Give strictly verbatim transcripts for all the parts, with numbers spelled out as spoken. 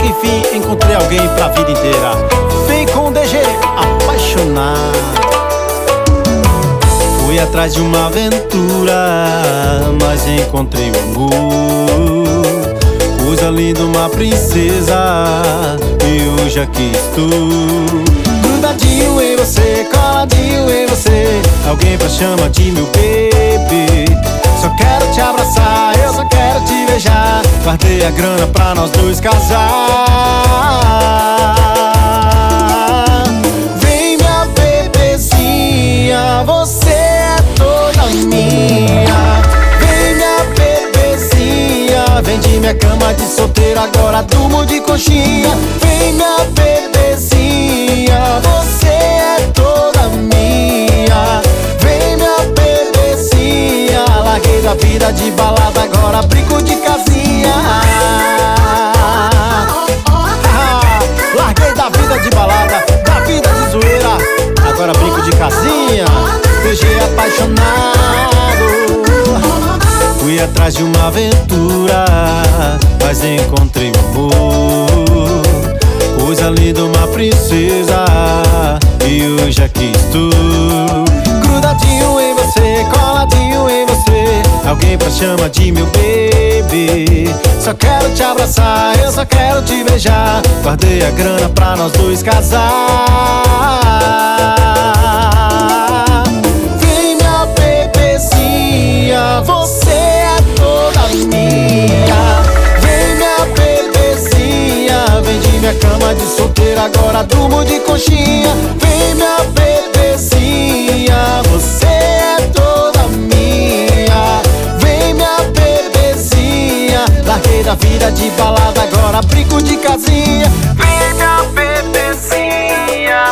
enfim encontrei alguém pra vida inteira. Vem com o D G apaixonado. Fui atrás de uma aventura, mas encontrei o amor. Coisa linda, uma princesa, e hoje aqui estou. Grudadinho em você, coladinho em você, alguém pra chamar de meu bebê. Só quero te abraçar, eu só quero te beijar. Guardei a grana pra nós dois casar. Vem minha bebezinha, você é toda minha. Vem minha bebezinha, vem de minha cama de solteiro, agora durmo de conchinha. Vem minha bebezinha, você é toda minha. Vem minha bebezinha, larguei da vida de balada, agora brinco de casinha. Larguei da vida de balada, da vida de zoeira, agora brinco de casinha. Beijei apaixonado. Fui atrás de uma aventura, mas encontrei o amor. Coisa linda, uma princesa, e hoje aqui estou. Grudadinho em você, coladinho em você, alguém pra chamar de meu bebê. Só quero te abraçar, eu só quero te beijar. Guardei a grana pra nós dois casar. Vem minha bebezinha, você é toda minha. Vem minha bebezinha, vem de minha cama de solteiro, agora durmo de conchinha. Vem minha bebezinha, você é toda minha. Vem minha bebezinha, larguei da vida de balada, agora brinco de casinha. Vem minha bebezinha,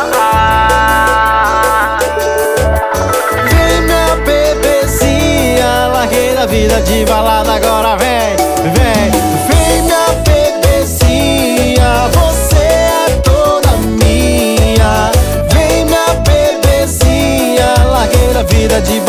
vem minha bebezinha, larguei da vida de balada, agora vem, vem. Vem minha bebezinha, você é toda minha. Vem minha bebezinha, larguei da vida de balada.